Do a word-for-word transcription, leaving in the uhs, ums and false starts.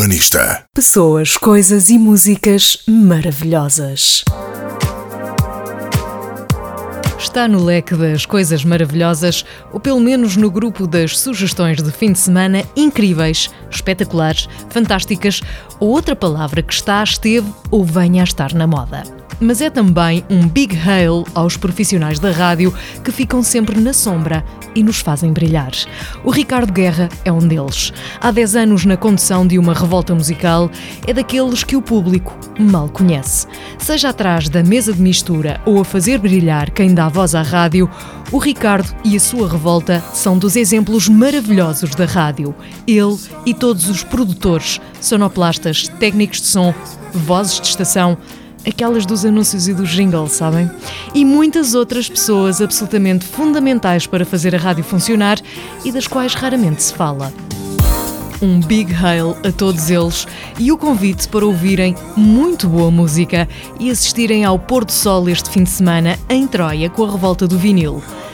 Urbanista. Pessoas, coisas e músicas maravilhosas. Está no leque das coisas maravilhosas, ou pelo menos no grupo das sugestões de fim de semana incríveis, espetaculares, fantásticas, ou outra palavra que está, esteve ou venha a estar na moda. Mas é também um big hail aos profissionais da rádio que ficam sempre na sombra e nos fazem brilhar. O Ricardo Guerra é um deles. Há dez anos na condução de uma revolta musical, é daqueles que o público mal conhece. Seja atrás da mesa de mistura ou a fazer brilhar quem dá voz à rádio, o Ricardo e a sua revolta são dos exemplos maravilhosos da rádio. Ele e todos os produtores, sonoplastas, técnicos de som, vozes de estação, aquelas dos anúncios e dos jingles, sabem? E muitas outras pessoas absolutamente fundamentais para fazer a rádio funcionar e das quais raramente se fala. Um big hail a todos eles e o convite para ouvirem muito boa música e assistirem ao pôr do sol este fim de semana em Troia com a revolta do vinil.